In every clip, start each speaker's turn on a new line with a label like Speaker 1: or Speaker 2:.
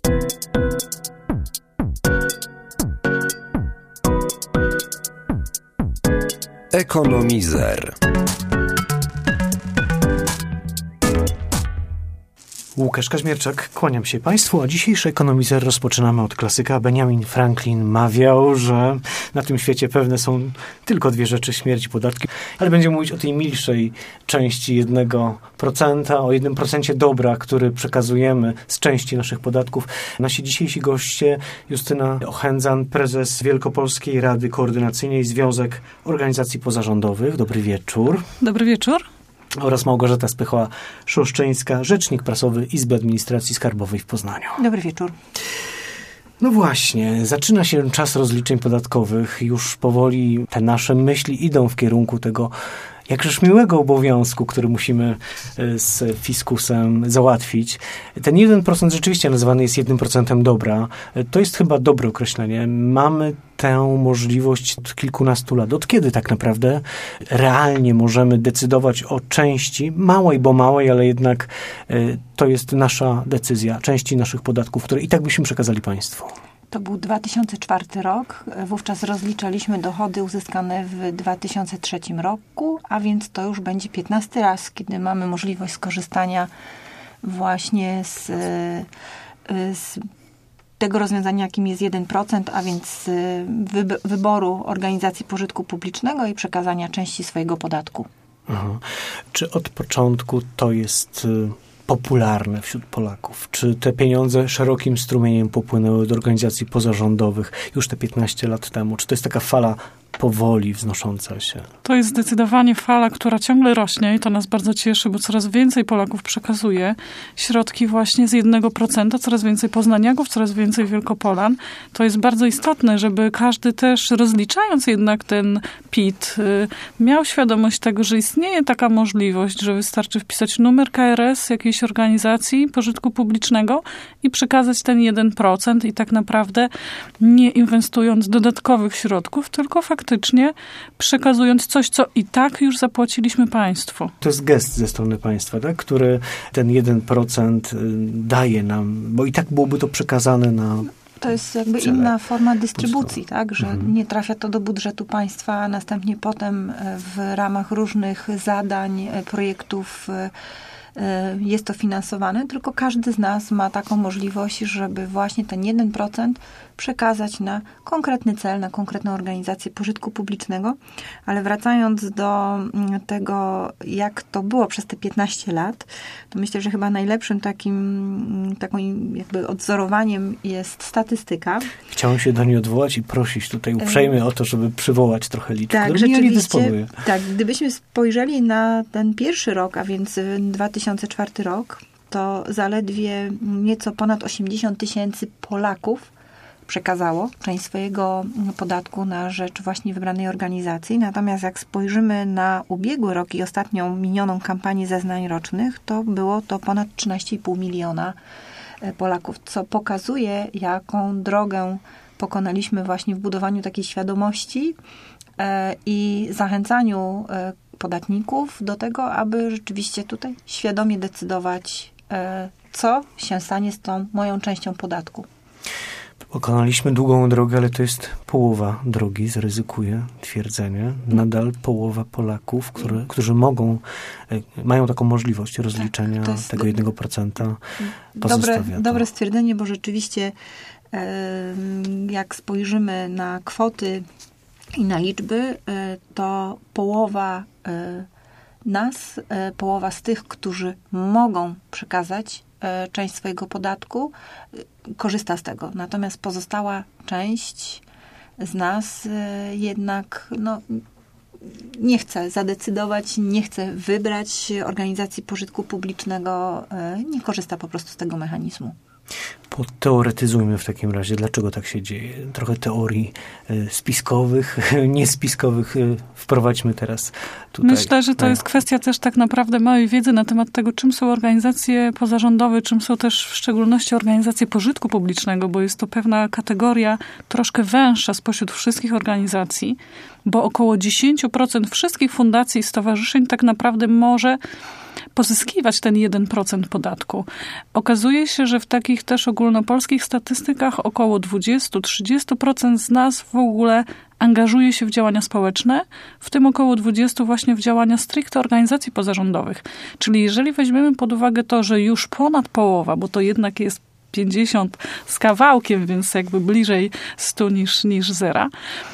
Speaker 1: Ekonomizer.
Speaker 2: Łukasz Kaźmierczak, kłaniam się Państwu, a dzisiejszy Ekonomizer rozpoczynamy od klasyka. Benjamin Franklin mawiał, że na tym świecie pewne są tylko dwie rzeczy, śmierć i podatki, ale będziemy mówić o tej milszej części 1%, o 1% dobra, który przekazujemy z części naszych podatków. Nasi dzisiejsi goście: Justyna Ochędzan, prezes Wielkopolskiej Rady Koordynacyjnej, Związek Organizacji Pozarządowych. Dobry wieczór.
Speaker 3: Dobry wieczór.
Speaker 2: Oraz Małgorzata Spychała-Szuszczyńska, rzecznik prasowy Izby Administracji Skarbowej w Poznaniu.
Speaker 3: Dobry wieczór.
Speaker 2: No właśnie, zaczyna się czas rozliczeń podatkowych. Już powoli te nasze myśli idą w kierunku tego jakżeż miłego obowiązku, który musimy z fiskusem załatwić. Ten 1% rzeczywiście nazywany jest 1% dobra. To jest chyba dobre określenie. Mamy tę możliwość od kilkunastu lat. Od kiedy tak naprawdę realnie możemy decydować o części, małej, bo małej, ale jednak to jest nasza decyzja, części naszych podatków, które i tak byśmy przekazali państwu?
Speaker 3: To był 2004 rok. Wówczas rozliczaliśmy dochody uzyskane w 2003 roku, a więc to już będzie 15 raz, kiedy mamy możliwość skorzystania właśnie z tego rozwiązania, jakim jest 1%, a więc wyboru organizacji pożytku publicznego i przekazania części swojego podatku.
Speaker 2: Aha. Czy od początku to jest popularne wśród Polaków? Czy te pieniądze szerokim strumieniem popłynęły do organizacji pozarządowych już te 15 lat temu? Czy to jest taka fala powoli wznosząca się?
Speaker 4: To jest zdecydowanie fala, która ciągle rośnie i to nas bardzo cieszy, bo coraz więcej Polaków przekazuje środki właśnie z 1%, coraz więcej poznaniaków, coraz więcej Wielkopolan. To jest bardzo istotne, żeby każdy też, rozliczając jednak ten PIT, miał świadomość tego, że istnieje taka możliwość, że wystarczy wpisać numer KRS jakiejś organizacji pożytku publicznego i przekazać ten 1% i tak naprawdę nie inwestując dodatkowych środków, tylko faktycznie przekazując coś, co i tak już zapłaciliśmy państwu.
Speaker 2: To jest gest ze strony państwa, tak? Który ten 1% daje nam, bo i tak byłoby to przekazane na...
Speaker 3: To jest jakby inna forma dystrybucji, tak? Że nie trafia to do budżetu państwa, a następnie potem w ramach różnych zadań, projektów jest to finansowane, tylko każdy z nas ma taką możliwość, żeby właśnie ten 1% przekazać na konkretny cel, na konkretną organizację pożytku publicznego. Ale wracając do tego, jak to było przez te 15 lat, to myślę, że chyba najlepszym takim jakby odwzorowaniem jest statystyka.
Speaker 2: Chciałem się do niej odwołać i prosić tutaj uprzejmie o to, żeby przywołać trochę liczb,
Speaker 3: tak,
Speaker 2: którymi ja nie dysponuję.
Speaker 3: Tak, gdybyśmy spojrzeli na ten pierwszy rok, a więc 2004 rok, to zaledwie nieco ponad 80 000 Polaków przekazało część swojego podatku na rzecz właśnie wybranej organizacji. Natomiast jak spojrzymy na ubiegły rok i ostatnią minioną kampanię zeznań rocznych, to było to ponad 13,5 miliona Polaków, co pokazuje, jaką drogę pokonaliśmy właśnie w budowaniu takiej świadomości i zachęcaniu podatników do tego, aby rzeczywiście tutaj świadomie decydować, co się stanie z tą moją częścią podatku.
Speaker 2: Pokonaliśmy długą drogę, ale to jest połowa drogi, zaryzykuję twierdzenie. Nadal połowa Polaków, którzy mają taką możliwość rozliczenia tego 1% pozostawia.
Speaker 3: Dobre stwierdzenie, bo rzeczywiście jak spojrzymy na kwoty i na liczby, to połowa połowa z tych, którzy mogą przekazać część swojego podatku, korzysta z tego. Natomiast pozostała część z nas jednak nie chce zadecydować, nie chce wybrać organizacji pożytku publicznego, nie korzysta po prostu z tego mechanizmu.
Speaker 2: Poteoretyzujmy w takim razie, dlaczego tak się dzieje. Trochę teorii spiskowych, niespiskowych wprowadźmy teraz tutaj.
Speaker 4: Myślę, że to jest kwestia też tak naprawdę małej wiedzy na temat tego, czym są organizacje pozarządowe, czym są też w szczególności organizacje pożytku publicznego, bo jest to pewna kategoria troszkę węższa spośród wszystkich organizacji, bo około 10% wszystkich fundacji i stowarzyszeń tak naprawdę może pozyskiwać ten 1% podatku. Okazuje się, że w takich też ogólnopolskich statystykach około 20-30% z nas w ogóle angażuje się w działania społeczne, w tym około 20% właśnie w działania stricte organizacji pozarządowych. Czyli jeżeli weźmiemy pod uwagę to, że już ponad połowa, bo to jednak jest 50 z kawałkiem, więc jakby bliżej 100 niż zera.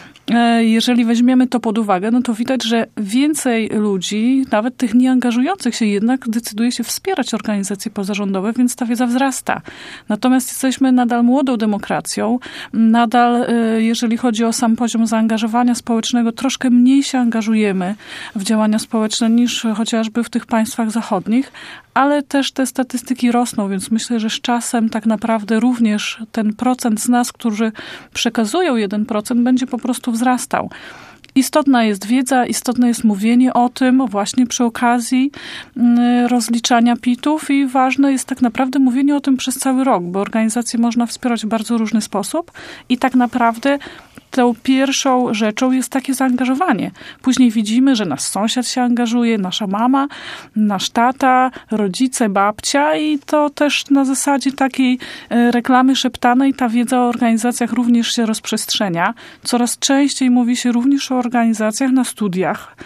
Speaker 4: Jeżeli weźmiemy to pod uwagę, no to widać, że więcej ludzi, nawet tych nieangażujących się, jednak decyduje się wspierać organizacje pozarządowe, więc ta wiedza wzrasta. Natomiast jesteśmy nadal młodą demokracją. Nadal, jeżeli chodzi o sam poziom zaangażowania społecznego, troszkę mniej się angażujemy w działania społeczne niż chociażby w tych państwach zachodnich, ale też te statystyki rosną, więc myślę, że z czasem tak naprawdę również ten procent z nas, którzy przekazują 1%, będzie po prostu wzrastał. Istotna jest wiedza, istotne jest mówienie o tym właśnie przy okazji rozliczania PIT-ów i ważne jest tak naprawdę mówienie o tym przez cały rok, bo organizacje można wspierać w bardzo różny sposób i tak naprawdę tą pierwszą rzeczą jest takie zaangażowanie. Później widzimy, że nasz sąsiad się angażuje, nasza mama, nasz tata, rodzice, babcia i to też na zasadzie takiej reklamy szeptanej ta wiedza o organizacjach również się rozprzestrzenia. Coraz częściej mówi się również o organizacjach na studiach.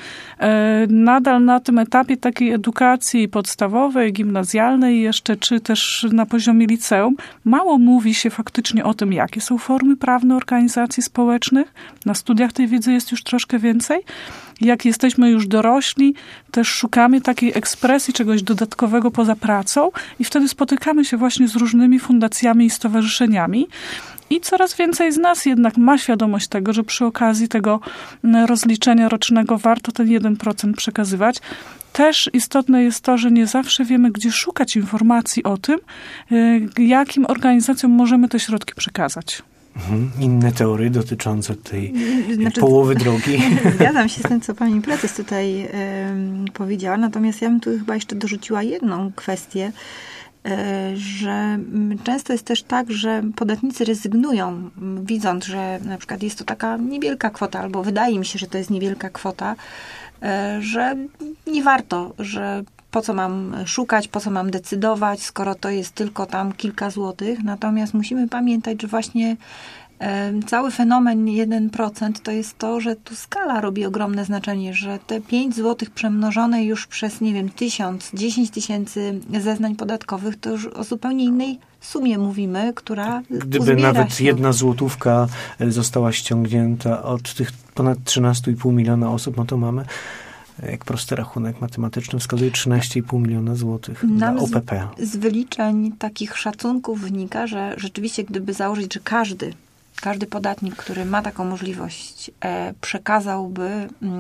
Speaker 4: Nadal na tym etapie takiej edukacji podstawowej, gimnazjalnej jeszcze, czy też na poziomie liceum, mało mówi się faktycznie o tym, jakie są formy prawne organizacji społecznych. Na studiach tej wiedzy jest już troszkę więcej. Jak jesteśmy już dorośli, też szukamy takiej ekspresji, czegoś dodatkowego poza pracą i wtedy spotykamy się właśnie z różnymi fundacjami i stowarzyszeniami. I coraz więcej z nas jednak ma świadomość tego, że przy okazji tego rozliczenia rocznego warto ten 1% przekazywać. Też istotne jest to, że nie zawsze wiemy, gdzie szukać informacji o tym, jakim organizacjom możemy te środki przekazać.
Speaker 2: Inne teorie dotyczące tej połowy drogi.
Speaker 3: Zgadzam się z tym, co pani prezes tutaj powiedziała, natomiast ja bym tu chyba jeszcze dorzuciła jedną kwestię, że często jest też tak, że podatnicy rezygnują, widząc, że na przykład jest to taka niewielka kwota, albo wydaje mi się, że to jest niewielka kwota, że nie warto, że po co mam szukać, po co mam decydować, skoro to jest tylko tam kilka złotych. Natomiast musimy pamiętać, że właśnie cały fenomen 1% to jest to, że tu skala robi ogromne znaczenie, że te 5 złotych przemnożone już przez, 1000, 10 tysięcy zeznań podatkowych, to już o zupełnie innej sumie mówimy, która
Speaker 2: Gdyby nawet się. 1 złotówka została ściągnięta od tych ponad 13,5 miliona osób, no to mamy, jak prosty rachunek matematyczny wskazuje, 13,5 miliona złotych na OPP.
Speaker 3: Z wyliczeń takich szacunków wynika, że rzeczywiście gdyby założyć, że każdy podatnik, który ma taką możliwość, przekazałby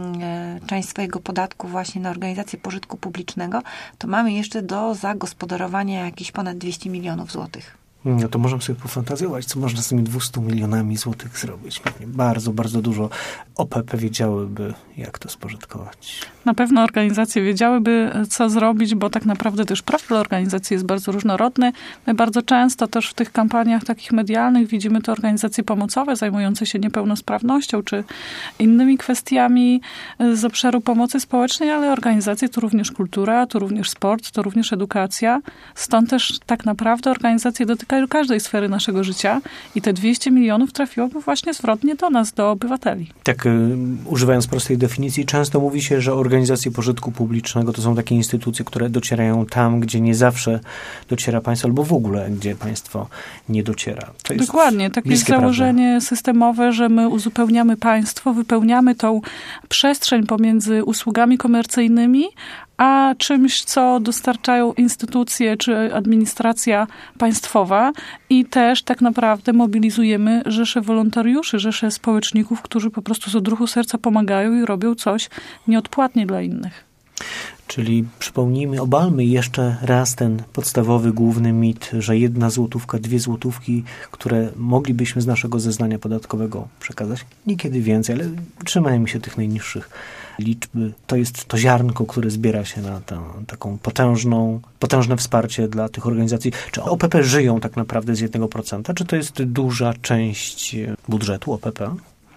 Speaker 3: część swojego podatku właśnie na organizację pożytku publicznego, to mamy jeszcze do zagospodarowania jakieś ponad 200 milionów złotych.
Speaker 2: No to możemy sobie pofantazjować, co można z tymi 200 milionami złotych zrobić. Pewnie bardzo, bardzo dużo OPP wiedziałyby, jak to spożytkować.
Speaker 4: Na pewno organizacje wiedziałyby, co zrobić, bo tak naprawdę też profil organizacji jest bardzo różnorodny. My bardzo często też w tych kampaniach takich medialnych widzimy te organizacje pomocowe zajmujące się niepełnosprawnością czy innymi kwestiami z obszaru pomocy społecznej, ale organizacje to również kultura, to również sport, to również edukacja. Stąd też tak naprawdę organizacje dotykają każdej sfery naszego życia i te 200 milionów trafiłoby właśnie zwrotnie do nas, do obywateli.
Speaker 2: Tak, używając prostej definicji, często mówi się, że organizacje pożytku publicznego to są takie instytucje, które docierają tam, gdzie nie zawsze dociera państwo, albo w ogóle, gdzie państwo nie dociera. To jest
Speaker 4: dokładnie, takie jest założenie systemowe, że my uzupełniamy państwo, wypełniamy tą przestrzeń pomiędzy usługami komercyjnymi, a czymś, co dostarczają instytucje czy administracja państwowa i też tak naprawdę mobilizujemy rzesze wolontariuszy, rzesze społeczników, którzy po prostu z odruchu serca pomagają i robią coś nieodpłatnie dla innych.
Speaker 2: Czyli przypomnijmy, obalmy jeszcze raz ten podstawowy, główny mit, że 1 złotówka, 2 złotówki, które moglibyśmy z naszego zeznania podatkowego przekazać, niekiedy więcej, ale trzymajmy się tych najniższych liczby. To jest to ziarnko, które zbiera się na taką potężne wsparcie dla tych organizacji. Czy OPP żyją tak naprawdę z 1%? Czy to jest duża część budżetu OPP?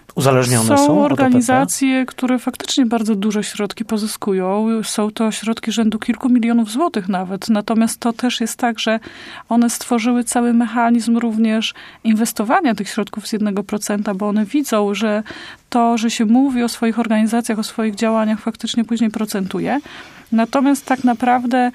Speaker 2: Uzależnione są od
Speaker 4: organizacje, które faktycznie bardzo duże środki pozyskują. Są to środki rzędu kilku milionów złotych nawet. Natomiast to też jest tak, że one stworzyły cały mechanizm również inwestowania tych środków z 1%, bo one widzą, że to, że się mówi o swoich organizacjach, o swoich działaniach, faktycznie później procentuje. Natomiast tak naprawdę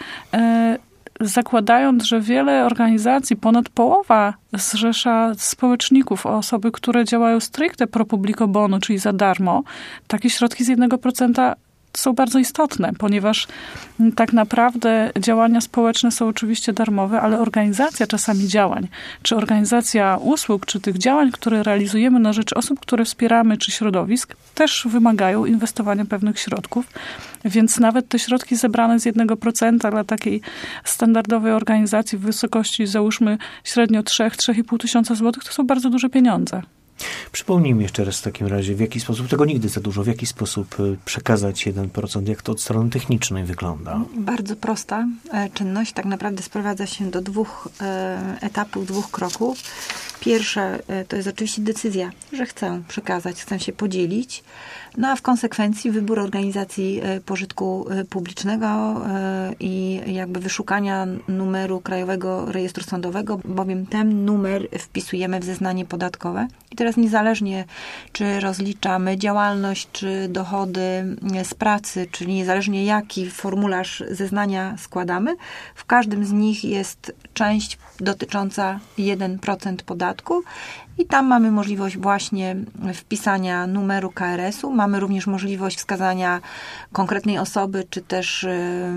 Speaker 4: zakładając, że wiele organizacji, ponad połowa zrzesza społeczników, osoby, które działają stricte pro publico bono, czyli za darmo, takie środki z 1% są bardzo istotne, ponieważ tak naprawdę działania społeczne są oczywiście darmowe, ale organizacja czasami działań, czy organizacja usług, czy tych działań, które realizujemy na rzecz osób, które wspieramy, czy środowisk, też wymagają inwestowania pewnych środków. Więc nawet te środki zebrane z 1% dla takiej standardowej organizacji w wysokości, załóżmy, średnio 3-3,5 tysiąca złotych, to są bardzo duże pieniądze.
Speaker 2: Przypomnijmy jeszcze raz w takim razie, w jaki sposób, tego nigdy za dużo, w jaki sposób przekazać 1%, jak to od strony technicznej wygląda?
Speaker 3: Bardzo prosta czynność, tak naprawdę sprowadza się do 2 etapów, 2 kroków. Pierwsze to jest oczywiście decyzja, że chcę przekazać, chcę się podzielić, no a w konsekwencji wybór organizacji pożytku publicznego i jakby wyszukania numeru Krajowego Rejestru Sądowego, bowiem ten numer wpisujemy w zeznanie podatkowe. I teraz niezależnie, czy rozliczamy działalność, czy dochody z pracy, czyli niezależnie jaki formularz zeznania składamy, w każdym z nich jest część dotycząca 1% podatku i tam mamy możliwość właśnie wpisania numeru KRS-u. Mamy również możliwość wskazania konkretnej osoby, czy też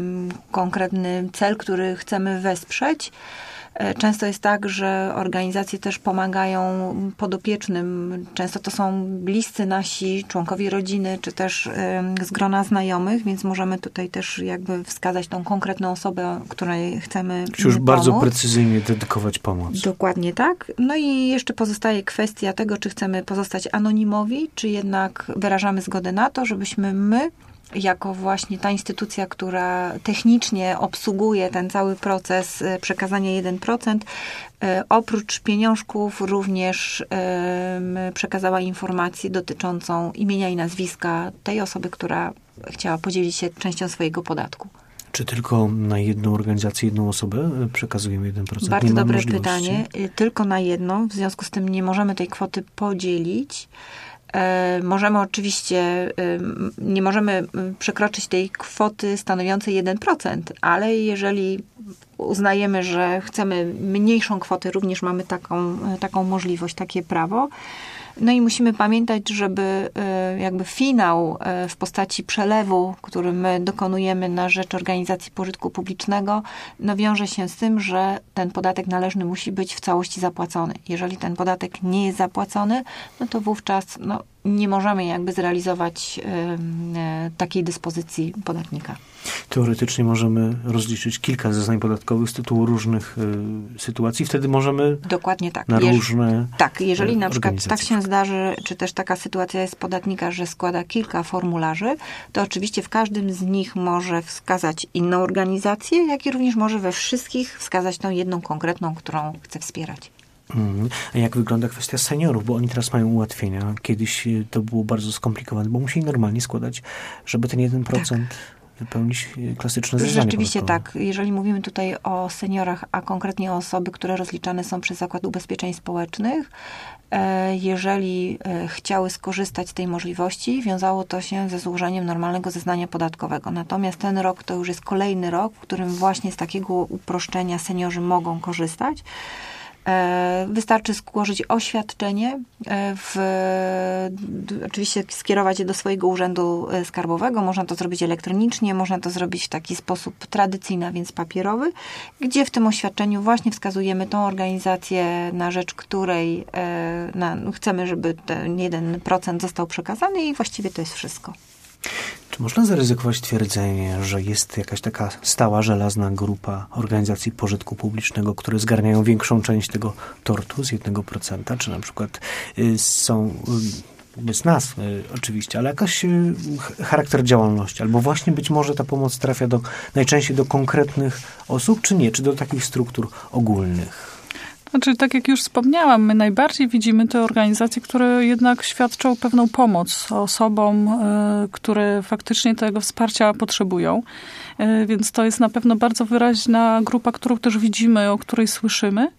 Speaker 3: konkretny cel, który chcemy wesprzeć. Często jest tak, że organizacje też pomagają podopiecznym. Często to są bliscy nasi, członkowie rodziny, czy też z grona znajomych, więc możemy tutaj też jakby wskazać tą konkretną osobę, której chcemy pomóc.
Speaker 2: Już bardzo precyzyjnie dedykować pomoc.
Speaker 3: Dokładnie tak. No i jeszcze pozostaje kwestia tego, czy chcemy pozostać anonimowi, czy jednak wyrażamy zgodę na to, żebyśmy my jako właśnie ta instytucja, która technicznie obsługuje ten cały proces przekazania 1%, oprócz pieniążków również przekazała informację dotyczącą imienia i nazwiska tej osoby, która chciała podzielić się częścią swojego podatku.
Speaker 2: Czy tylko na jedną organizację, jedną osobę przekazujemy 1%?
Speaker 3: Bardzo dobre pytanie. Tylko na jedną. W związku z tym nie możemy tej kwoty podzielić. Możemy oczywiście, nie możemy przekroczyć tej kwoty stanowiącej 1%, ale jeżeli uznajemy, że chcemy mniejszą kwotę, również mamy taką możliwość, takie prawo. No i musimy pamiętać, żeby jakby finał w postaci przelewu, który my dokonujemy na rzecz organizacji pożytku publicznego, no wiąże się z tym, że ten podatek należny musi być w całości zapłacony. Jeżeli ten podatek nie jest zapłacony, no to wówczas nie możemy jakby zrealizować takiej dyspozycji podatnika.
Speaker 2: Teoretycznie możemy rozliczyć kilka zeznań podatkowych z tytułu różnych sytuacji. Wtedy możemy
Speaker 3: dokładnie tak.
Speaker 2: Na różne
Speaker 3: tak, jeżeli na przykład tak się zdarzy, czy też taka sytuacja jest podatnika, że składa kilka formularzy, to oczywiście w każdym z nich może wskazać inną organizację, jak i również może we wszystkich wskazać tą jedną konkretną, którą chce wspierać.
Speaker 2: A jak wygląda kwestia seniorów? Bo oni teraz mają ułatwienia. Kiedyś to było bardzo skomplikowane, bo musieli normalnie składać, żeby ten 1% wypełnić klasyczne zeznanie
Speaker 3: Rzeczywiście
Speaker 2: podatkowe.
Speaker 3: tak. Jeżeli mówimy tutaj o seniorach, a konkretnie o osoby, które rozliczane są przez Zakład Ubezpieczeń Społecznych, jeżeli chciały skorzystać z tej możliwości, wiązało to się ze złożeniem normalnego zeznania podatkowego. Natomiast ten rok to już jest kolejny rok, w którym właśnie z takiego uproszczenia seniorzy mogą korzystać. Wystarczy złożyć oświadczenie, oczywiście skierować je do swojego urzędu skarbowego. Można to zrobić elektronicznie, można to zrobić w taki sposób tradycyjny, a więc papierowy, gdzie w tym oświadczeniu właśnie wskazujemy tą organizację, na rzecz której chcemy, żeby ten 1% został przekazany i właściwie to jest wszystko.
Speaker 2: Czy można zaryzykować twierdzenie, że jest jakaś taka stała, żelazna grupa organizacji pożytku publicznego, które zgarniają większą część tego tortu z 1%? Czy na przykład są, bez nas oczywiście, ale jakaś charakter działalności? Albo właśnie być może ta pomoc trafia najczęściej do konkretnych osób, czy nie? Czy do takich struktur ogólnych?
Speaker 4: Znaczy, tak jak już wspomniałam, my najbardziej widzimy te organizacje, które jednak świadczą pewną pomoc osobom, które faktycznie tego wsparcia potrzebują. Więc to jest na pewno bardzo wyraźna grupa, którą też widzimy, o której słyszymy.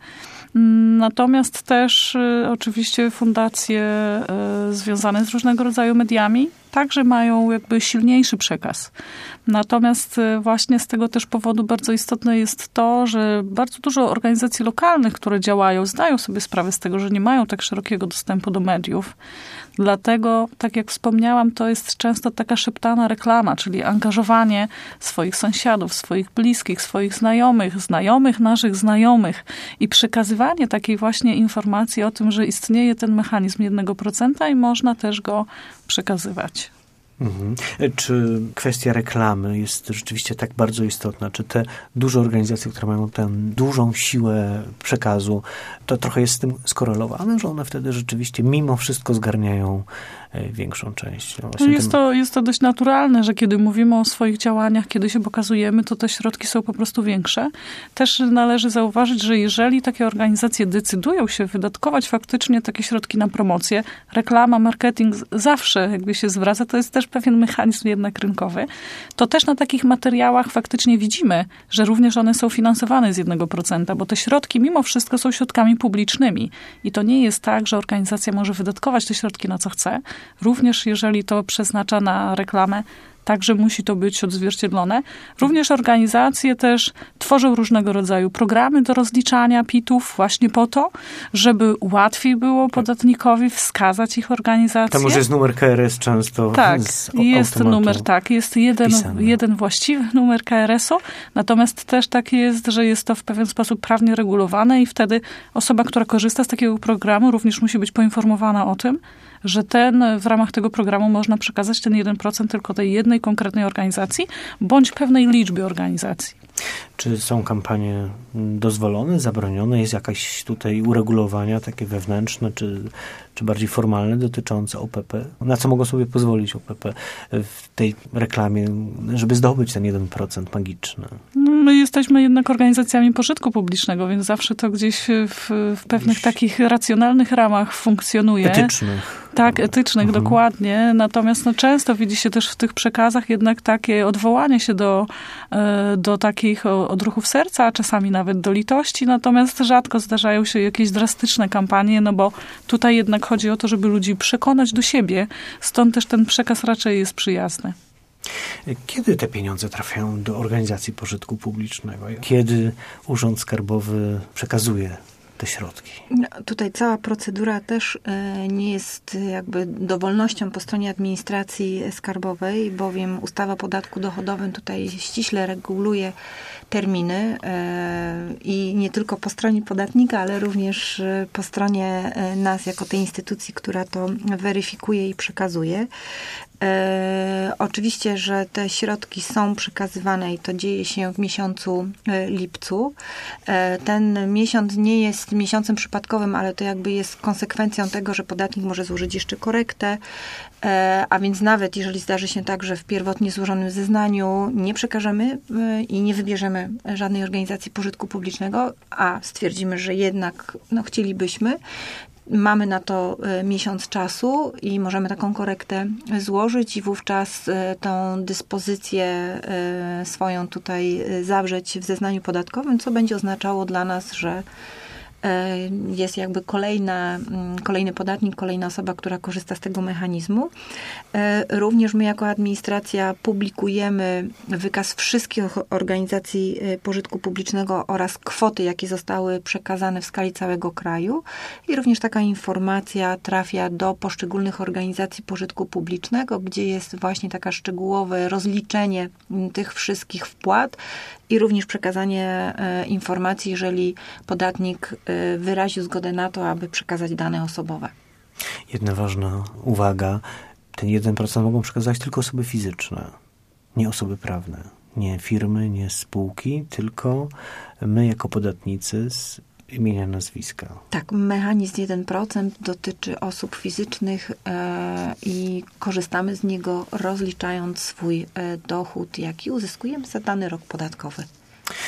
Speaker 4: Natomiast też oczywiście fundacje związane z różnego rodzaju mediami także mają jakby silniejszy przekaz. Natomiast właśnie z tego też powodu bardzo istotne jest to, że bardzo dużo organizacji lokalnych, które działają, zdają sobie sprawę z tego, że nie mają tak szerokiego dostępu do mediów. Dlatego, tak jak wspomniałam, to jest często taka szeptana reklama, czyli angażowanie swoich sąsiadów, swoich bliskich, swoich znajomych naszych znajomych i przekazywanie takiej właśnie informacji o tym, że istnieje ten mechanizm 1% i można też go przekazywać.
Speaker 2: Mhm. Czy kwestia reklamy jest rzeczywiście tak bardzo istotna? Czy te duże organizacje, które mają tę dużą siłę przekazu, to trochę jest z tym skorelowane, że one wtedy rzeczywiście mimo wszystko zgarniają większą część? No
Speaker 4: jest to dość naturalne, że kiedy mówimy o swoich działaniach, kiedy się pokazujemy, to te środki są po prostu większe. Też należy zauważyć, że jeżeli takie organizacje decydują się wydatkować faktycznie takie środki na promocję, reklama, marketing zawsze jakby się zwraca, to jest też pewien mechanizm jednak rynkowy, to też na takich materiałach faktycznie widzimy, że również one są finansowane z 1%, bo te środki mimo wszystko są środkami publicznymi. I to nie jest tak, że organizacja może wydatkować te środki na co chce. Również jeżeli to przeznacza na reklamę, także musi to być odzwierciedlone. Również organizacje też tworzą różnego rodzaju programy do rozliczania PIT-ów właśnie po to, żeby łatwiej było podatnikowi wskazać ich organizację.
Speaker 2: Tam już jest numer KRS często.
Speaker 4: Tak, jest numer, jest jeden właściwy numer KRS-u, natomiast też tak jest, że jest to w pewien sposób prawnie regulowane i wtedy osoba, która korzysta z takiego programu, również musi być poinformowana o tym, że w ramach tego programu można przekazać ten 1% tylko tej jednej konkretnej organizacji, bądź pewnej liczbie organizacji.
Speaker 2: Czy są kampanie dozwolone, zabronione? Jest jakaś tutaj uregulowania takie wewnętrzne, czy bardziej formalne dotyczące OPP? Na co mogą sobie pozwolić OPP w tej reklamie, żeby zdobyć ten 1% magiczny?
Speaker 4: My jesteśmy jednak organizacjami pożytku publicznego, więc zawsze to gdzieś w pewnych takich racjonalnych ramach funkcjonuje.
Speaker 2: Etycznych.
Speaker 4: Tak, etycznych, dokładnie. Natomiast często widzi się też w tych przekazach jednak takie odwołanie się do takich odruchów serca, a czasami nawet do litości. Natomiast rzadko zdarzają się jakieś drastyczne kampanie, no bo tutaj jednak chodzi o to, żeby ludzi przekonać do siebie. Stąd też ten przekaz raczej jest przyjazny.
Speaker 2: Kiedy te pieniądze trafiają do organizacji pożytku publicznego? Kiedy Urząd Skarbowy przekazuje te środki?
Speaker 3: No, tutaj cała procedura też nie jest jakby dowolnością po stronie administracji skarbowej, bowiem ustawa o podatku dochodowym tutaj ściśle reguluje terminy i nie tylko po stronie podatnika, ale również po stronie nas jako tej instytucji, która to weryfikuje i przekazuje. Oczywiście, że te środki są przekazywane i to dzieje się w miesiącu lipcu. Ten miesiąc nie jest miesiącem przypadkowym, ale to jakby jest konsekwencją tego, że podatnik może złożyć jeszcze korektę, a więc nawet jeżeli zdarzy się tak, że w pierwotnie złożonym zeznaniu nie przekażemy i nie wybierzemy żadnej organizacji pożytku publicznego, a stwierdzimy, że jednak chcielibyśmy, mamy na to miesiąc czasu i możemy taką korektę złożyć i wówczas tą dyspozycję swoją tutaj zawrzeć w zeznaniu podatkowym, co będzie oznaczało dla nas, że jest jakby kolejny podatnik, kolejna osoba, która korzysta z tego mechanizmu. Również my jako administracja publikujemy wykaz wszystkich organizacji pożytku publicznego oraz kwoty, jakie zostały przekazane w skali całego kraju. I również taka informacja trafia do poszczególnych organizacji pożytku publicznego, gdzie jest właśnie taka szczegółowe rozliczenie tych wszystkich wpłat i również przekazanie informacji, jeżeli podatnik wyraził zgodę na to, aby przekazać dane osobowe.
Speaker 2: Jedna ważna uwaga. Ten 1% mogą przekazać tylko osoby fizyczne, nie osoby prawne. Nie firmy, nie spółki, tylko my jako podatnicy z imienia, nazwiska.
Speaker 3: Tak, mechanizm 1% dotyczy osób fizycznych i korzystamy z niego, rozliczając swój dochód, jaki uzyskujemy za dany rok podatkowy.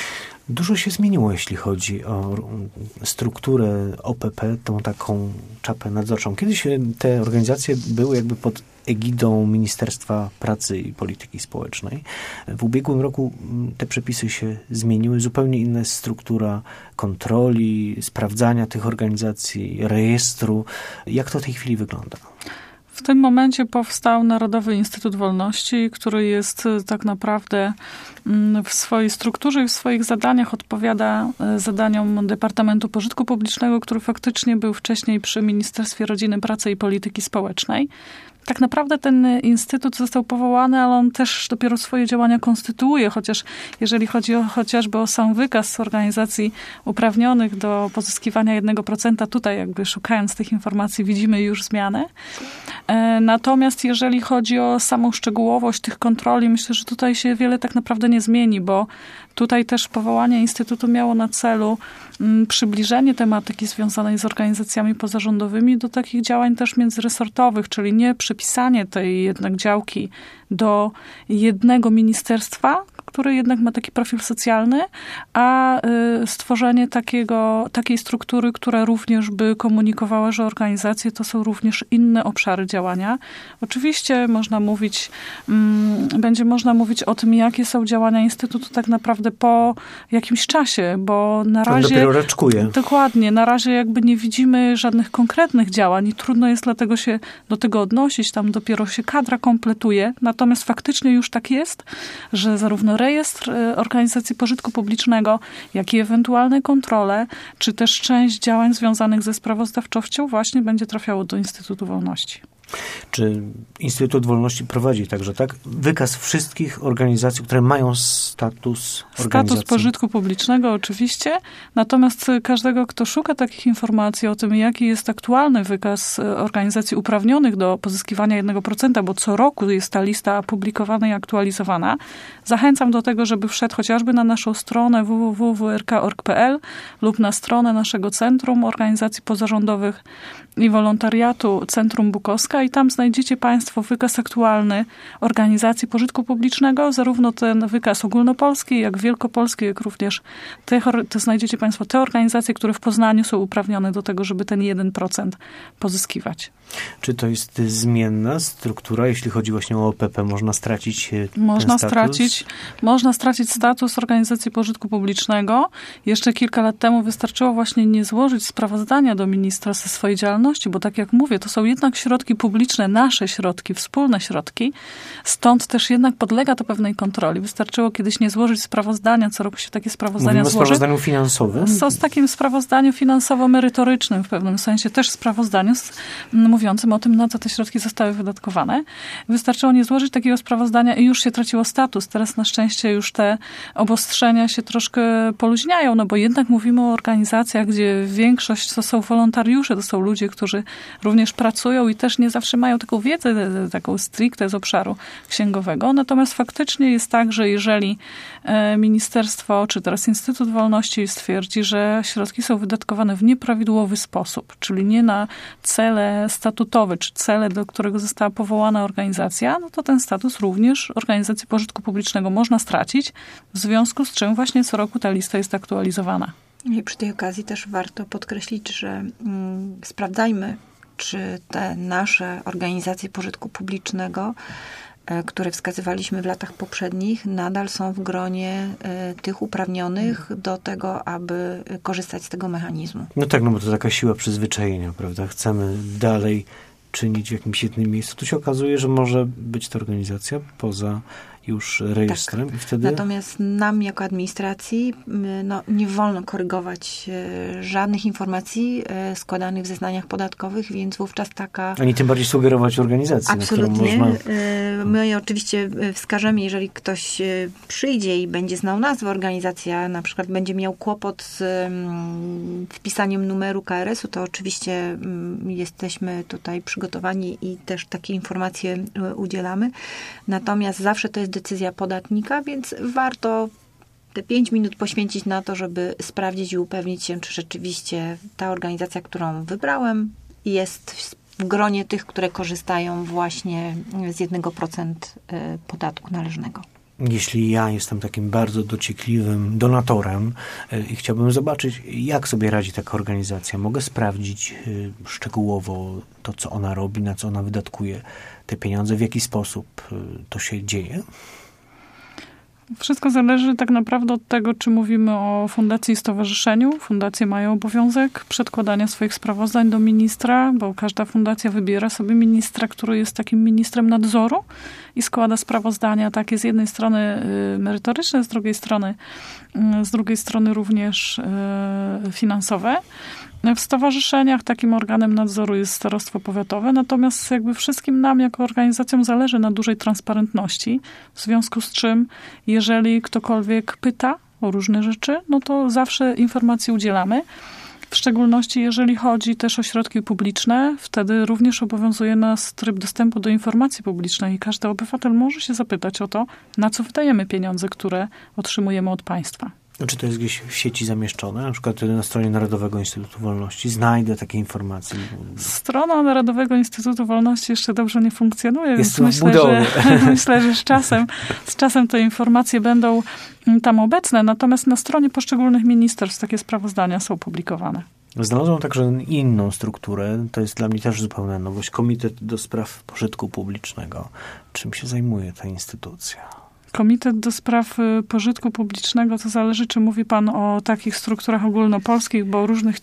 Speaker 2: Dużo się zmieniło, jeśli chodzi o strukturę OPP, tą taką czapę nadzorczą. Kiedyś te organizacje były jakby pod egidą Ministerstwa Pracy i Polityki Społecznej. W ubiegłym roku te przepisy się zmieniły. Zupełnie inna jest struktura kontroli, sprawdzania tych organizacji, rejestru. Jak to w tej chwili wygląda?
Speaker 4: W tym momencie powstał Narodowy Instytut Wolności, który jest tak naprawdę w swojej strukturze i w swoich zadaniach odpowiada zadaniom Departamentu Pożytku Publicznego, który faktycznie był wcześniej przy Ministerstwie Rodziny, Pracy i Polityki Społecznej. Tak naprawdę ten instytut został powołany, ale on też dopiero swoje działania konstytuuje, chociaż jeżeli chodzi chociażby o sam wykaz organizacji uprawnionych do pozyskiwania 1%, tutaj jakby szukając tych informacji widzimy już zmianę. Natomiast jeżeli chodzi o samą szczegółowość tych kontroli, myślę, że tutaj się wiele tak naprawdę nie zmieni, bo tutaj też powołanie instytutu miało na celu przybliżenie tematyki związanej z organizacjami pozarządowymi do takich działań też międzyresortowych, czyli nie przypisanie tej jednak działki do jednego ministerstwa, który jednak ma taki profil socjalny, a stworzenie takiej struktury, która również by komunikowała, że organizacje to są również inne obszary działania. Oczywiście będzie można mówić o tym, jakie są działania Instytutu tak naprawdę po jakimś czasie, bo na razie...
Speaker 2: On dopiero raczkuje.
Speaker 4: Dokładnie. Na razie jakby nie widzimy żadnych konkretnych działań i trudno jest dlatego się do tego odnosić. Tam dopiero się kadra kompletuje. Natomiast faktycznie już tak jest, że zarówno rejestr organizacji pożytku publicznego, jak i ewentualne kontrole, czy też część działań związanych ze sprawozdawczością właśnie będzie trafiało do Instytutu Wolności.
Speaker 2: Czy Instytut Wolności prowadzi także wykaz wszystkich organizacji, które mają status organizacji?
Speaker 4: Status pożytku publicznego oczywiście, natomiast każdego, kto szuka takich informacji o tym, jaki jest aktualny wykaz organizacji uprawnionych do pozyskiwania 1%, bo co roku jest ta lista publikowana i aktualizowana, zachęcam do tego, żeby wszedł chociażby na naszą stronę www.wrk.org.pl lub na stronę naszego Centrum Organizacji Pozarządowych i Wolontariatu Centrum Bukowska i tam znajdziecie Państwo wykaz aktualny organizacji pożytku publicznego, zarówno ten wykaz ogólnopolski, jak wielkopolski, jak również to znajdziecie Państwo te organizacje, które w Poznaniu są uprawnione do tego, żeby ten 1% pozyskiwać.
Speaker 2: Czy to jest zmienna struktura, jeśli chodzi właśnie o OPP? Można stracić
Speaker 4: Można stracić status organizacji pożytku publicznego. Jeszcze kilka lat temu wystarczyło właśnie nie złożyć sprawozdania do ministra ze swojej działalności, bo tak jak mówię, to są jednak środki publiczne, nasze środki, wspólne środki. Stąd też jednak podlega to pewnej kontroli. Wystarczyło kiedyś nie złożyć sprawozdania, co roku się takie sprawozdania
Speaker 2: złoży. Mówimy o sprawozdaniu finansowym?
Speaker 4: Z takim sprawozdaniu finansowo-merytorycznym w pewnym sensie, też sprawozdaniu mówiącym o tym, na co te środki zostały wydatkowane. Wystarczyło nie złożyć takiego sprawozdania i już się traciło status. Teraz na szczęście już te obostrzenia się troszkę poluźniają, no bo jednak mówimy o organizacjach, gdzie większość to są wolontariusze, to są ludzie, którzy również pracują i też nie zawsze mają taką wiedzę, taką stricte z obszaru księgowego. Natomiast faktycznie jest tak, że jeżeli ministerstwo, czy teraz Instytut Wolności stwierdzi, że środki są wydatkowane w nieprawidłowy sposób, czyli nie na cele statutowe, czy cele, do którego została powołana organizacja, no to ten status również organizacji pożytku publicznego można stracić, w związku z czym właśnie co roku ta lista jest aktualizowana.
Speaker 3: I przy tej okazji też warto podkreślić, że sprawdzajmy, czy te nasze organizacje pożytku publicznego, które wskazywaliśmy w latach poprzednich, nadal są w gronie tych uprawnionych do tego, aby korzystać z tego mechanizmu.
Speaker 2: No tak, no bo to taka siła przyzwyczajenia, prawda? Chcemy dalej czynić w jakimś jednym miejscu. Tu się okazuje, że może być to organizacja poza już rejestrem.
Speaker 3: Tak.
Speaker 2: I wtedy...
Speaker 3: Natomiast nam jako administracji nie wolno korygować żadnych informacji składanych w zeznaniach podatkowych, więc wówczas taka...
Speaker 2: Ani tym bardziej sugerować organizację.
Speaker 3: Absolutnie.
Speaker 2: Na którą można...
Speaker 3: My oczywiście wskażemy, jeżeli ktoś przyjdzie i będzie znał nazwę organizacji, a na przykład będzie miał kłopot z wpisaniem numeru KRS-u, to oczywiście jesteśmy tutaj przygotowani i też takie informacje udzielamy. Natomiast zawsze to jest decyzja podatnika, więc warto te 5 minut poświęcić na to, żeby sprawdzić i upewnić się, czy rzeczywiście ta organizacja, którą wybrałem, jest w gronie tych, które korzystają właśnie z 1% podatku należnego.
Speaker 2: jeśli ja jestem takim bardzo dociekliwym donatorem i chciałbym zobaczyć, jak sobie radzi taka organizacja, mogę sprawdzić szczegółowo to, co ona robi, na co ona wydatkuje te pieniądze, w jaki sposób to się dzieje?
Speaker 4: Wszystko zależy tak naprawdę od tego, czy mówimy o fundacji i stowarzyszeniu. Fundacje mają obowiązek przedkładania swoich sprawozdań do ministra, bo każda fundacja wybiera sobie ministra, który jest takim ministrem nadzoru i składa sprawozdania takie z jednej strony merytoryczne, z drugiej strony również finansowe. W stowarzyszeniach takim organem nadzoru jest starostwo powiatowe, natomiast jakby wszystkim nam jako organizacjom zależy na dużej transparentności, w związku z czym jeżeli ktokolwiek pyta o różne rzeczy, no to zawsze informacji udzielamy. W szczególności jeżeli chodzi też o środki publiczne, wtedy również obowiązuje nas tryb dostępu do informacji publicznej i każdy obywatel może się zapytać o to, na co wydajemy pieniądze, które otrzymujemy od państwa.
Speaker 2: Czy to jest gdzieś w sieci zamieszczone? Na przykład na stronie Narodowego Instytutu Wolności znajdę takie informacje.
Speaker 4: Strona Narodowego Instytutu Wolności jeszcze dobrze nie funkcjonuje,
Speaker 2: jest
Speaker 4: więc myślę, że z czasem te informacje będą tam obecne. Natomiast na stronie poszczególnych ministerstw takie sprawozdania są publikowane.
Speaker 2: Znalazłem także inną strukturę, to jest dla mnie też zupełna nowość. Komitet do Spraw Pożytku Publicznego. Czym się zajmuje ta instytucja?
Speaker 4: Komitet do Spraw Pożytku Publicznego, to zależy, czy mówi pan o takich strukturach ogólnopolskich, bo różnych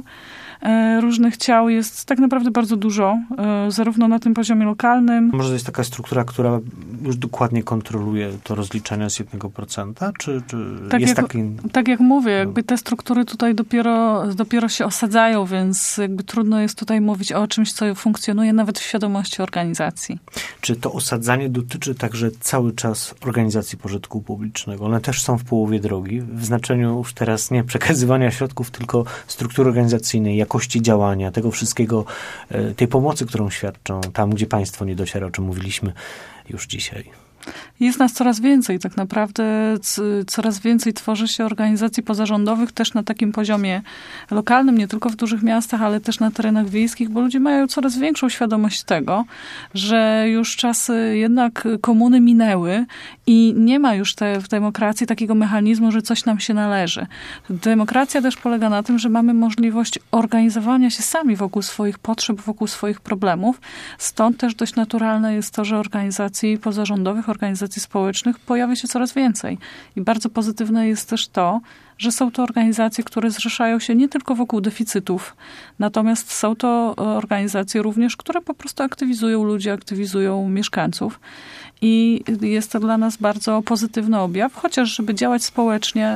Speaker 4: ciał jest tak naprawdę bardzo dużo, zarówno na tym poziomie lokalnym.
Speaker 2: Może to jest taka struktura, która już dokładnie kontroluje to rozliczanie z 1%? Czy
Speaker 4: tak
Speaker 2: jest
Speaker 4: jak,
Speaker 2: taki...
Speaker 4: Tak jak mówię, jakby te struktury tutaj dopiero się osadzają, więc jakby trudno jest tutaj mówić o czymś, co funkcjonuje nawet w świadomości organizacji.
Speaker 2: Czy to osadzanie dotyczy także cały czas organizacji pożytku publicznego? One też są w połowie drogi, w znaczeniu już teraz nie przekazywania środków, tylko struktury organizacyjnej, jakości działania, tego wszystkiego, tej pomocy, którą świadczą tam, gdzie państwo nie dociera, o czym mówiliśmy już dzisiaj.
Speaker 4: Jest nas coraz więcej. Tak naprawdę coraz więcej tworzy się organizacji pozarządowych też na takim poziomie lokalnym, nie tylko w dużych miastach, ale też na terenach wiejskich, bo ludzie mają coraz większą świadomość tego, że już czasy jednak komuny minęły i nie ma już w demokracji takiego mechanizmu, że coś nam się należy. Demokracja też polega na tym, że mamy możliwość organizowania się sami wokół swoich potrzeb, wokół swoich problemów. Stąd też dość naturalne jest to, że organizacji pozarządowych, organizacji społecznych pojawia się coraz więcej. I bardzo pozytywne jest też to, że są to organizacje, które zrzeszają się nie tylko wokół deficytów, natomiast są to organizacje również, które po prostu aktywizują ludzi, aktywizują mieszkańców. I jest to dla nas bardzo pozytywny objaw, chociaż żeby działać społecznie,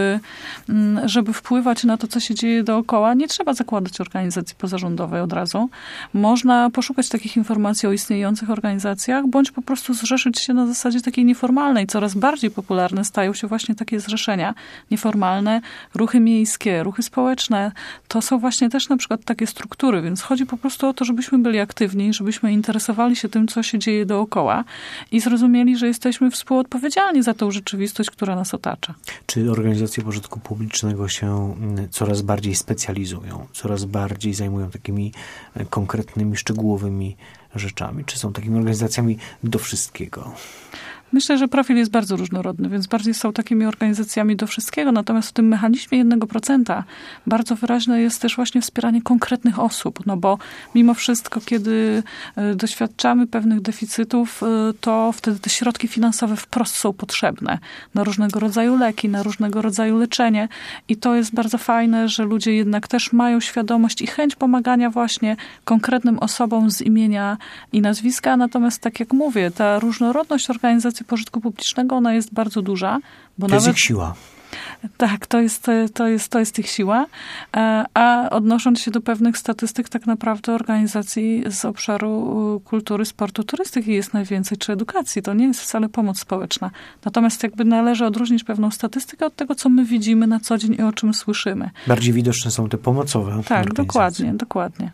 Speaker 4: żeby wpływać na to, co się dzieje dookoła, nie trzeba zakładać organizacji pozarządowej od razu. Można poszukać takich informacji o istniejących organizacjach, bądź po prostu zrzeszyć się na zasadzie takiej nieformalnej. Coraz bardziej popularne stają się właśnie takie zrzeszenia nieformalne, ruchy miejskie, ruchy społeczne. To są właśnie też na przykład takie struktury, więc chodzi po prostu o to, żebyśmy byli aktywni, żebyśmy interesowali się tym, co się dzieje dookoła i zrozumieli, że jesteśmy współodpowiedzialni za tą rzeczywistość, która nas otacza.
Speaker 2: Czy organizacje pożytku publicznego się coraz bardziej specjalizują, coraz bardziej zajmują takimi konkretnymi, szczegółowymi rzeczami? Czy są takimi organizacjami do wszystkiego?
Speaker 4: Myślę, że profil jest bardzo różnorodny, więc bardziej są takimi organizacjami do wszystkiego. Natomiast w tym mechanizmie 1% bardzo wyraźne jest też właśnie wspieranie konkretnych osób, no bo mimo wszystko, kiedy doświadczamy pewnych deficytów, to wtedy te środki finansowe wprost są potrzebne na różnego rodzaju leki, na różnego rodzaju leczenie i to jest bardzo fajne, że ludzie jednak też mają świadomość i chęć pomagania właśnie konkretnym osobom z imienia i nazwiska. Natomiast tak jak mówię, ta różnorodność organizacji pożytku publicznego, ona jest bardzo duża. Bo
Speaker 2: to jest ich siła.
Speaker 4: Tak, to jest ich siła. A odnosząc się do pewnych statystyk, tak naprawdę organizacji z obszaru kultury, sportu, turystyki jest najwięcej, czy edukacji. To nie jest wcale pomoc społeczna. Natomiast jakby należy odróżnić pewną statystykę od tego, co my widzimy na co dzień i o czym słyszymy.
Speaker 2: Bardziej widoczne są te pomocowe.
Speaker 4: Tak, dokładnie.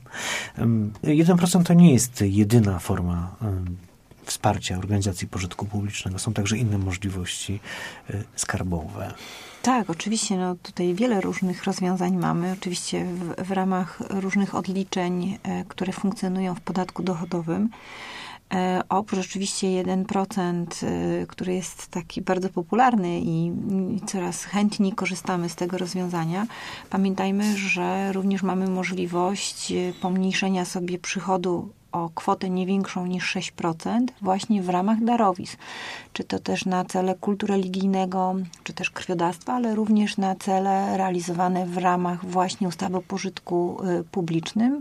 Speaker 2: 1% to nie jest jedyna forma wsparcia organizacji pożytku publicznego. Są także inne możliwości skarbowe.
Speaker 3: Tak, oczywiście. No, tutaj wiele różnych rozwiązań mamy. Oczywiście w ramach różnych odliczeń, które funkcjonują w podatku dochodowym. Oprócz oczywiście 1%, który jest taki bardzo popularny i coraz chętniej korzystamy z tego rozwiązania, pamiętajmy, że również mamy możliwość pomniejszenia sobie przychodu o kwotę nie większą niż 6% właśnie w ramach darowizn. Czy to też na cele kultu religijnego, czy też krwiodawstwa, ale również na cele realizowane w ramach właśnie ustawy o pożytku publicznym.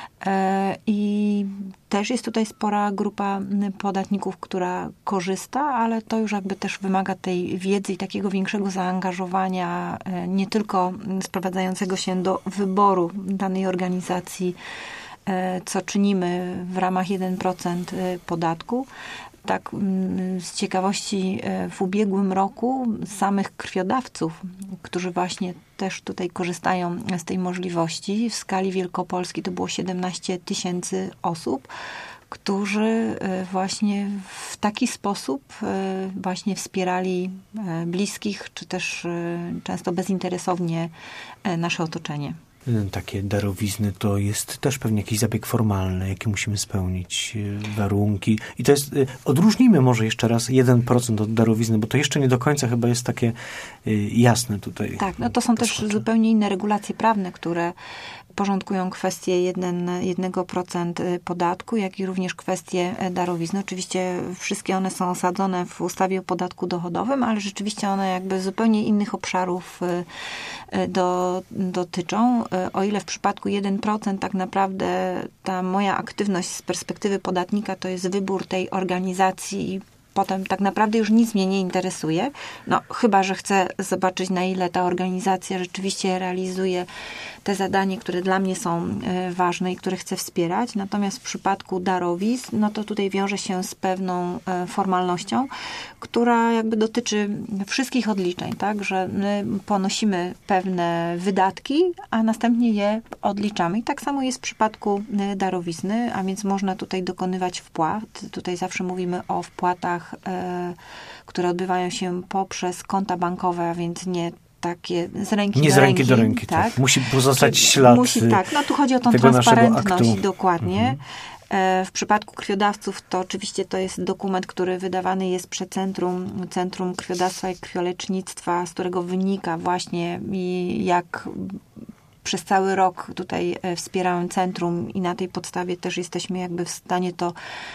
Speaker 3: I też jest tutaj spora grupa podatników, która korzysta, ale to już jakby też wymaga tej wiedzy i takiego większego zaangażowania, nie tylko sprowadzającego się do wyboru danej organizacji, co czynimy w ramach 1% podatku. Tak, z ciekawości w ubiegłym roku samych krwiodawców, którzy właśnie też tutaj korzystają z tej możliwości, w skali Wielkopolski to było 17 000 osób, którzy właśnie w taki sposób właśnie wspierali bliskich, czy też często bezinteresownie nasze otoczenie.
Speaker 2: Takie darowizny to jest też pewnie jakiś zabieg formalny, jaki musimy spełnić, warunki. I to jest, odróżnijmy może jeszcze raz 1% od darowizny, bo to jeszcze nie do końca chyba jest takie jasne tutaj.
Speaker 3: Tak, no to są też zupełnie inne regulacje prawne, które porządkują kwestie 1% podatku, jak i również kwestie darowizny. Oczywiście wszystkie one są osadzone w ustawie o podatku dochodowym, ale rzeczywiście one jakby zupełnie innych obszarów dotyczą. O ile w przypadku 1% tak naprawdę ta moja aktywność z perspektywy podatnika to jest wybór tej organizacji i potem tak naprawdę już nic mnie nie interesuje. No, chyba że chcę zobaczyć, na ile ta organizacja rzeczywiście realizuje te zadania, które dla mnie są ważne i które chcę wspierać. Natomiast w przypadku darowizn, no to tutaj wiąże się z pewną formalnością, która jakby dotyczy wszystkich odliczeń, tak, że my ponosimy pewne wydatki, a następnie je odliczamy. I tak samo jest w przypadku darowizny, a więc można tutaj dokonywać wpłat. Tutaj zawsze mówimy o wpłatach, które odbywają się poprzez konta bankowe, a więc nie takie z ręki
Speaker 2: nie
Speaker 3: do
Speaker 2: z ręki do ręki.
Speaker 3: Tak.
Speaker 2: Musi pozostać ślad.
Speaker 3: Tak, no tu chodzi o tą transparentność dokładnie. W przypadku krwiodawców to oczywiście to jest dokument, który wydawany jest przez Centrum Krwiodawstwa i Krwiolecznictwa, z którego wynika właśnie jak przez cały rok tutaj wspierałem centrum i na tej podstawie też jesteśmy jakby w stanie to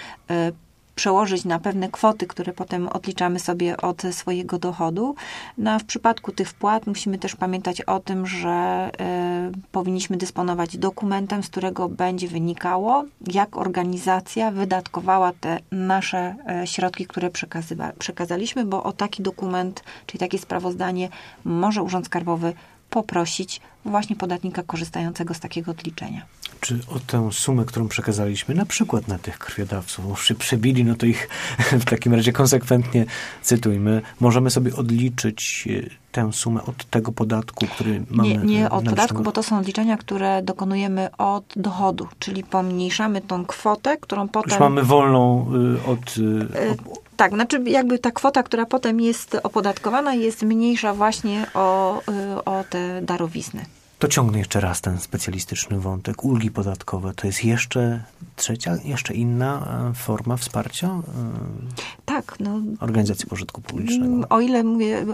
Speaker 3: przełożyć na pewne kwoty, które potem odliczamy sobie od swojego dochodu. No a w przypadku tych wpłat musimy też pamiętać o tym, że powinniśmy dysponować dokumentem, z którego będzie wynikało, jak organizacja wydatkowała te nasze środki, które przekazaliśmy, bo o taki dokument, czyli takie sprawozdanie może Urząd Skarbowy poprosić właśnie podatnika korzystającego z takiego odliczenia.
Speaker 2: Czy o tę sumę, którą przekazaliśmy, na przykład na tych krwiodawców, już się przebili, no to ich w takim razie konsekwentnie cytujmy, możemy sobie odliczyć tę sumę od tego podatku, który mamy?
Speaker 3: Nie od podatku, bo to są odliczenia, które dokonujemy od dochodu, czyli pomniejszamy tą kwotę, którą potem...
Speaker 2: Już mamy wolną od...
Speaker 3: Tak, znaczy jakby ta kwota, która potem jest opodatkowana, jest mniejsza właśnie o te darowizny.
Speaker 2: To ciągnę jeszcze raz ten specjalistyczny wątek. Ulgi podatkowe to jest jeszcze trzecia, jeszcze inna forma wsparcia?
Speaker 3: Tak. No,
Speaker 2: organizacji pożytku publicznego.
Speaker 3: O ile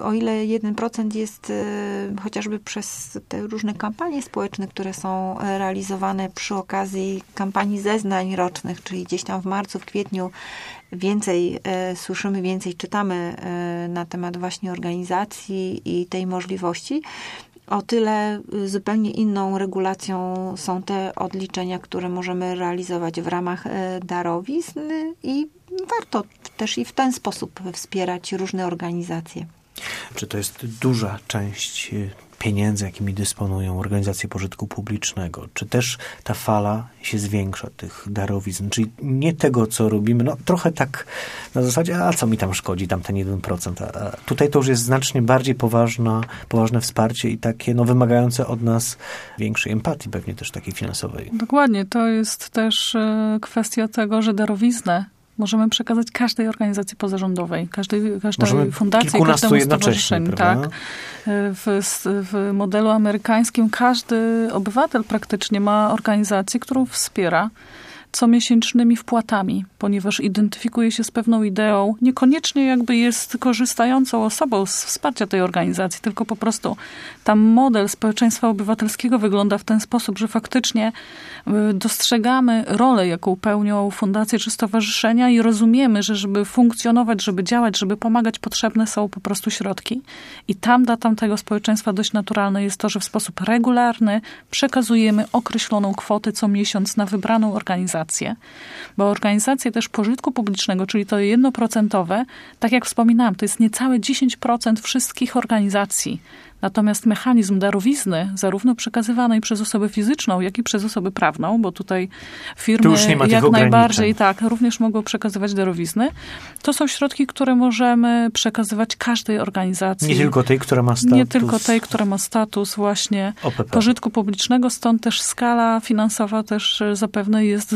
Speaker 3: 1% jest chociażby przez te różne kampanie społeczne, które są realizowane przy okazji kampanii zeznań rocznych, czyli gdzieś tam w marcu, w kwietniu więcej słyszymy, więcej czytamy na temat właśnie organizacji i tej możliwości. O tyle zupełnie inną regulacją są te odliczenia, które możemy realizować w ramach darowizn i warto też i w ten sposób wspierać różne organizacje.
Speaker 2: Czy to jest duża część pieniędzy, jakimi dysponują organizacje pożytku publicznego? Czy też ta fala się zwiększa, tych darowizn? Czyli nie tego, co robimy, no trochę tak na zasadzie, a co mi tam szkodzi, tam ten 1%. A tutaj to już jest znacznie bardziej poważne wsparcie i takie wymagające od nas większej empatii, pewnie też takiej finansowej.
Speaker 4: Dokładnie. To jest też kwestia tego, że darowiznę możemy przekazać każdej organizacji pozarządowej, każdej fundacji, każdemu stowarzyszeniu. Tak. W modelu amerykańskim każdy obywatel praktycznie ma organizację, którą wspiera. comiesięcznymi wpłatami, ponieważ identyfikuje się z pewną ideą, niekoniecznie jakby jest korzystającą osobą z wsparcia tej organizacji, tylko po prostu tam model społeczeństwa obywatelskiego wygląda w ten sposób, że faktycznie dostrzegamy rolę, jaką pełnią fundacje czy stowarzyszenia i rozumiemy, że żeby funkcjonować, żeby działać, żeby pomagać, potrzebne są po prostu środki. I tam dla tamtego społeczeństwa dość naturalne jest to, że w sposób regularny przekazujemy określoną kwotę co miesiąc na wybraną organizację. Bo organizacje też pożytku publicznego, czyli to 1%, tak jak wspominałam, to jest niecałe 10% wszystkich organizacji. Natomiast mechanizm darowizny, zarówno przekazywanej przez osobę fizyczną, jak i przez osobę prawną, bo tutaj firmy jak najbardziej również mogą przekazywać darowizny, to są środki, które możemy przekazywać każdej organizacji.
Speaker 2: Nie tylko tej, która ma status.
Speaker 4: Nie tylko tej, która ma status właśnie OPP. Pożytku publicznego, stąd też skala finansowa też zapewne jest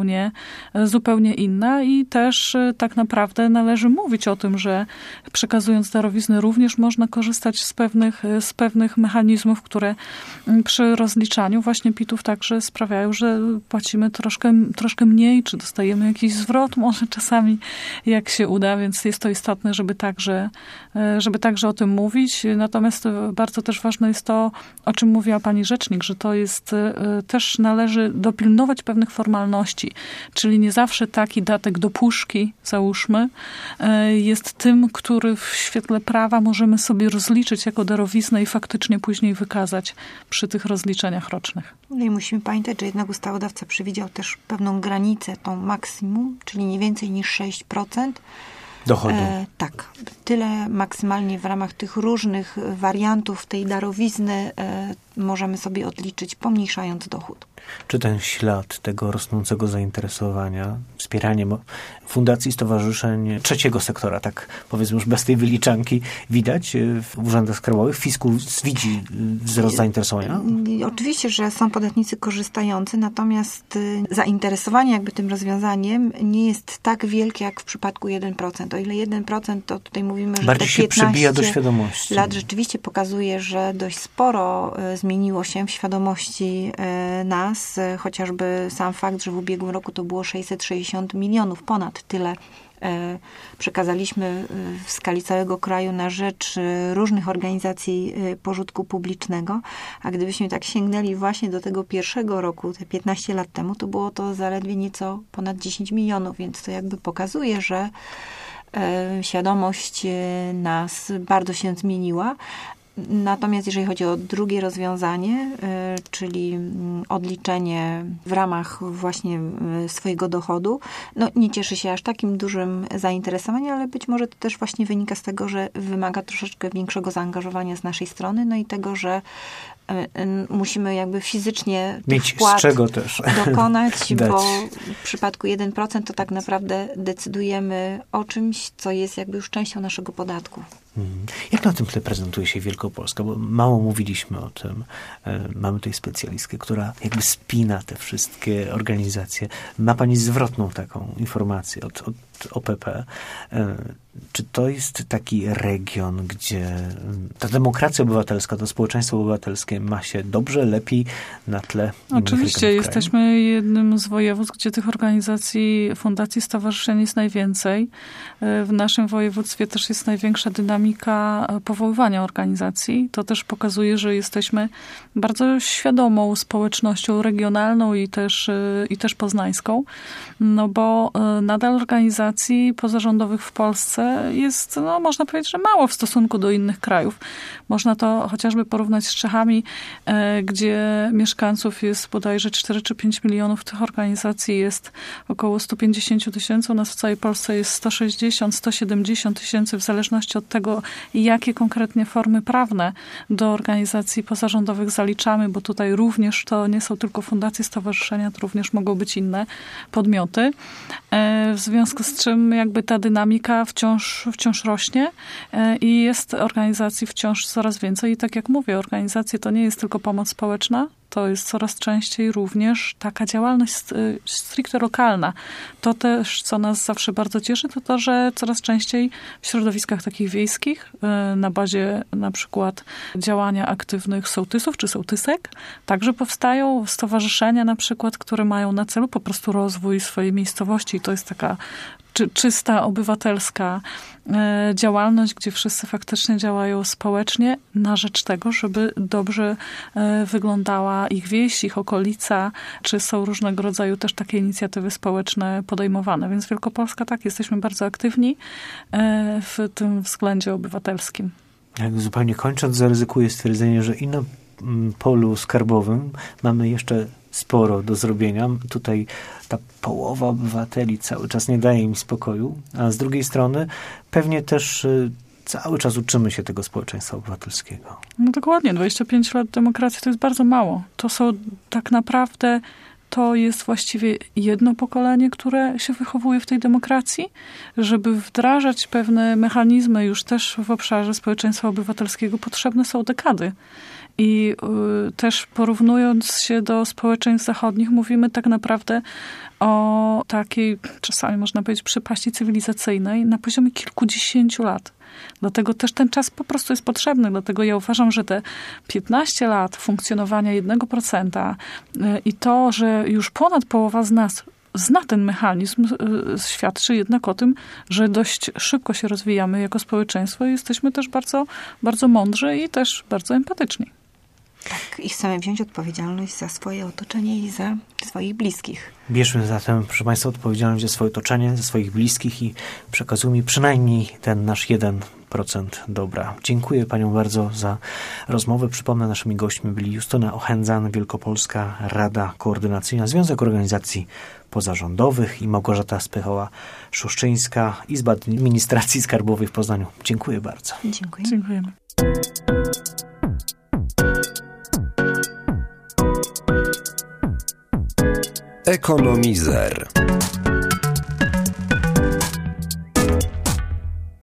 Speaker 4: zupełnie inna i też tak naprawdę należy mówić o tym, że przekazując darowizny również można korzystać z pewnych mechanizmów, które przy rozliczaniu właśnie PIT-ów także sprawiają, że płacimy troszkę mniej, czy dostajemy jakiś zwrot może czasami, jak się uda, więc jest to istotne, żeby także o tym mówić. Natomiast bardzo też ważne jest to, o czym mówiła pani rzecznik, że to jest, też należy dopilnować pewnych formalności, czyli nie zawsze taki datek do puszki, załóżmy, jest tym, który w świetle prawa możemy sobie rozliczyć jako darowiznę i faktycznie później wykazać przy tych rozliczeniach rocznych.
Speaker 3: No i musimy pamiętać, że jednak ustawodawca przewidział też pewną granicę, tą maksimum, czyli nie więcej niż 6%
Speaker 2: dochodu.
Speaker 3: Tak. Tyle maksymalnie w ramach tych różnych wariantów tej darowizny możemy sobie odliczyć, pomniejszając dochód.
Speaker 2: Czy ten ślad tego rosnącego zainteresowania, wspieraniem fundacji, stowarzyszeń trzeciego sektora, tak powiedzmy już bez tej wyliczanki, widać w urzędach skarbowych? Fiskus widzi wzrost zainteresowania?
Speaker 3: Oczywiście, że są podatnicy korzystający, natomiast zainteresowanie jakby tym rozwiązaniem nie jest tak wielkie jak w przypadku 1%. O ile 1% to tutaj mówimy, że
Speaker 2: bardziej
Speaker 3: te
Speaker 2: się przebija do świadomości.
Speaker 3: lat rzeczywiście pokazuje, że dość sporo zmieniło się w świadomości nas. Chociażby sam fakt, że w ubiegłym roku to było 660 milionów, ponad tyle przekazaliśmy w skali całego kraju na rzecz różnych organizacji pożytku publicznego, a gdybyśmy tak sięgnęli właśnie do tego pierwszego roku, te 15 lat temu, to było to zaledwie nieco ponad 10 milionów, więc to jakby pokazuje, że świadomość nas bardzo się zmieniła. Natomiast jeżeli chodzi o drugie rozwiązanie, czyli odliczenie w ramach właśnie swojego dochodu, no nie cieszy się aż takim dużym zainteresowaniem, ale być może to też właśnie wynika z tego, że wymaga troszeczkę większego zaangażowania z naszej strony, no i tego, że musimy jakby fizycznie
Speaker 2: mieć
Speaker 3: wpłat
Speaker 2: z czego też
Speaker 3: dokonać, bo w przypadku 1% to tak naprawdę decydujemy o czymś, co jest jakby już częścią naszego podatku.
Speaker 2: Jak na tym tle prezentuje się Wielkopolska? Bo mało mówiliśmy o tym. Mamy tutaj specjalistkę, która jakby spina te wszystkie organizacje. Ma pani zwrotną taką informację od OPP. Czy to jest taki region, gdzie ta demokracja obywatelska, to społeczeństwo obywatelskie ma się dobrze, lepiej na tle?
Speaker 4: Oczywiście, jesteśmy jednym z województw, gdzie tych organizacji, fundacji, stowarzyszeń jest najwięcej. W naszym województwie też jest największa dynamika powoływania organizacji. To też pokazuje, że jesteśmy bardzo świadomą społecznością regionalną i też poznańską, no bo nadal organizacji pozarządowych w Polsce jest, no można powiedzieć, że mało w stosunku do innych krajów. Można to chociażby porównać z Czechami, gdzie mieszkańców jest bodajże 4 czy 5 milionów. Tych organizacji jest około 150 tysięcy. U nas w całej Polsce jest 160, 170 tysięcy, w zależności od tego, jakie konkretnie formy prawne do organizacji pozarządowych zaliczamy, bo tutaj również to nie są tylko fundacje, stowarzyszenia, to również mogą być inne podmioty. W związku z czym jakby ta dynamika wciąż rośnie i jest organizacji wciąż coraz więcej. I tak jak mówię, organizacje to nie jest tylko pomoc społeczna, to jest coraz częściej również taka działalność stricte lokalna. To też, co nas zawsze bardzo cieszy, to to, że coraz częściej w środowiskach takich wiejskich, na bazie na przykład działania aktywnych sołtysów czy sołtysek, także powstają stowarzyszenia na przykład, które mają na celu po prostu rozwój swojej miejscowości. To jest taka czysta, obywatelska działalność, gdzie wszyscy faktycznie działają społecznie na rzecz tego, żeby dobrze wyglądała ich wieś, ich okolica, czy są różnego rodzaju też takie inicjatywy społeczne podejmowane. Więc Wielkopolska, tak, jesteśmy bardzo aktywni w tym względzie obywatelskim.
Speaker 2: Jak zupełnie kończąc, zaryzykuję stwierdzenie, że i na polu skarbowym mamy jeszcze sporo do zrobienia. Tutaj ta połowa obywateli cały czas nie daje mi spokoju, a z drugiej strony pewnie też cały czas uczymy się tego społeczeństwa obywatelskiego.
Speaker 4: No dokładnie, 25 lat demokracji to jest bardzo mało. To są tak naprawdę, to jest właściwie jedno pokolenie, które się wychowuje w tej demokracji, żeby wdrażać pewne mechanizmy już też w obszarze społeczeństwa obywatelskiego potrzebne są dekady. I też porównując się do społeczeństw zachodnich, mówimy tak naprawdę o takiej, czasami można powiedzieć, przepaści cywilizacyjnej na poziomie kilkudziesięciu lat. Dlatego też ten czas po prostu jest potrzebny. Dlatego ja uważam, że te 15 lat funkcjonowania 1% i to, że już ponad połowa z nas zna ten mechanizm, świadczy jednak o tym, że dość szybko się rozwijamy jako społeczeństwo i jesteśmy też bardzo, bardzo mądrzy i też bardzo empatyczni.
Speaker 3: Tak, i chcemy wziąć odpowiedzialność za swoje otoczenie i za swoich bliskich.
Speaker 2: Bierzmy zatem, proszę Państwa, odpowiedzialność za swoje otoczenie, za swoich bliskich i przekazujmy przynajmniej ten nasz 1% dobra. Dziękuję Paniom bardzo za rozmowę. Przypomnę, naszymi gośćmi byli Justyna Ochendzan, Wielkopolska Rada Koordynacyjna, Związek Organizacji Pozarządowych i Małgorzata Spychała-Szuszczyńska, Izba Administracji Skarbowej w Poznaniu. Dziękuję bardzo.
Speaker 3: Dziękuję.
Speaker 4: Dziękujemy.
Speaker 1: Ekonomizer.